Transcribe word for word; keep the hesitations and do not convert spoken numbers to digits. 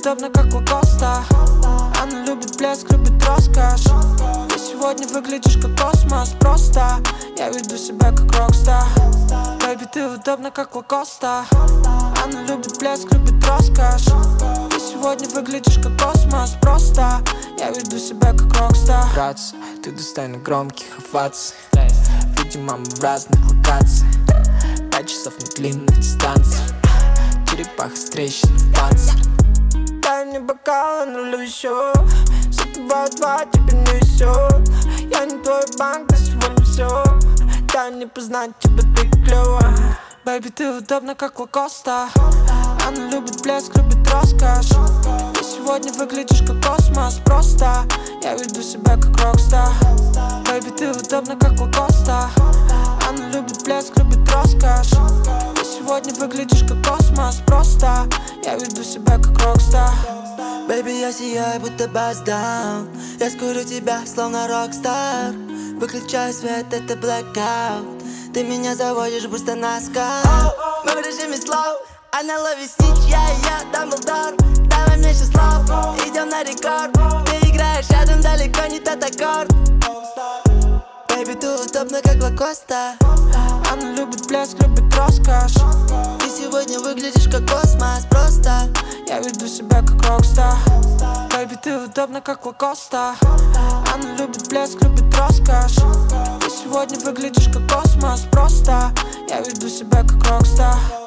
удобно, как Лакоста. Она любит блеск, любит роскошь. Ты сегодня выглядишь как космос. Просто я веду себя как рокстар. Бэйби, ты удобна, как Лакоста. Она любит блеск, любит роскошь. Ты сегодня выглядишь как космос. Просто я веду себя как рокстар. Братцы, ты достойна громких оваций. Видимо, мы в разных локациях. Пять часов на длинных дистанциях. Черепаха с трещиной в панцире. Дай мне бокал, налью еще. Запиваю два, тебе не везет. Я не твой банк, ты сегодня все. Дай мне познать тебя, ты клёва. Бэйби, ты удобна, как Лакоста. Она любит блеск, любит роскошь. Ты сегодня выглядишь как космос. Просто я веду себя как рокстар. Бэйби, ты удобна, как Лакоста. Она любит блеск, любит роскошь. Ты сегодня выглядишь как космос. Просто я веду себя как рокстар. Бэйби, я сияю, будто баздаун. Я скурю тебя, словно рокстар. Выключаю свет, это blackout. Ты меня заводишь быстро на скал. Мы в режиме слоу. Она ловит снич, я ее Дамблдор. Давай мне сейчас слов, идем на рекорд. Ты играешь рядом, далеко не тот аккорд. Бэйби, ты удобна, как Лакоста. Она любит блеск, любит роскошь. Ты сегодня выглядишь как космос. Просто я веду себя как рокстар. Бэйби, ты удобна, как Лакоста. Она любит блеск, любит роскошь. Ты сегодня выглядишь как космос. Просто я веду себя как рокстар.